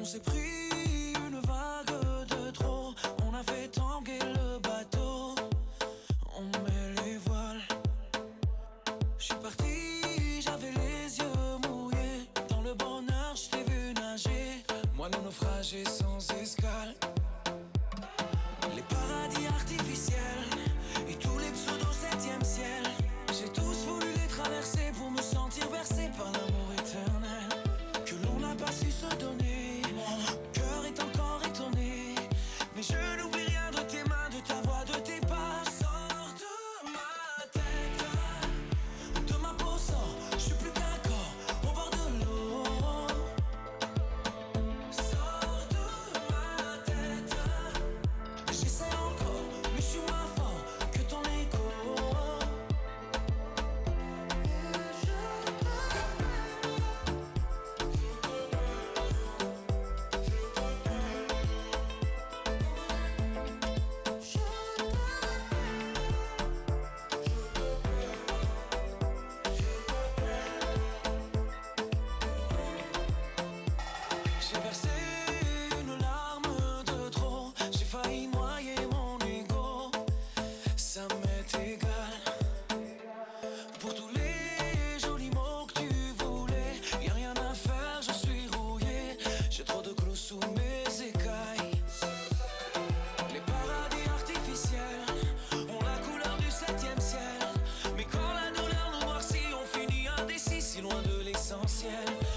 On s'est pris une vague de trop, on a fait tanguer le bateau. On met les voiles. Je suis parti, j'avais les yeux mouillés. Dans le bonheur, je t'ai vu nager. Moi le naufragé sans escale. Les paradis artificiels et tous les pseudos septième ciel. J'ai tous voulu les traverser pour me sentir bercé par l'amour éternel que l'on n'a pas su se donner. Mon cœur est encore étonné, mais je n'oublie rien de tes mains, de ta voix, de tes pas. Sors de ma tête, de ma peau sort, je suis plus qu'un corps au bord de l'eau. Sors de ma tête, j'essaie encore, mais je suis moins fort que ton ego. J'ai versé une larme de trop, j'ai failli noyer mon ego. Ça m'est égal. Pour tous les jolis mots que tu voulais, y'a rien à faire, je suis rouillé. J'ai trop de clous sous mes écailles. Les paradis artificiels ont la couleur du septième ciel. Mais quand la douleur nous noircit, on finit indécis, si loin de l'essentiel.